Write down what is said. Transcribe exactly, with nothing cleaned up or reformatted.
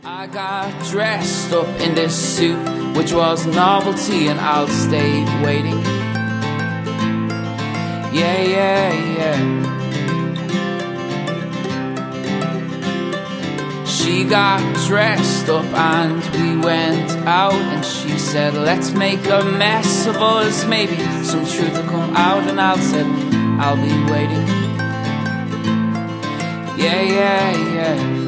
I got dressed up in this suit, which was novelty, and I'll stay waiting. Yeah, yeah, yeah. She got dressed up and we went out, and she said, let's make a mess of us, maybe some truth will come out. And I said, I'll be waiting. Yeah, yeah, yeah.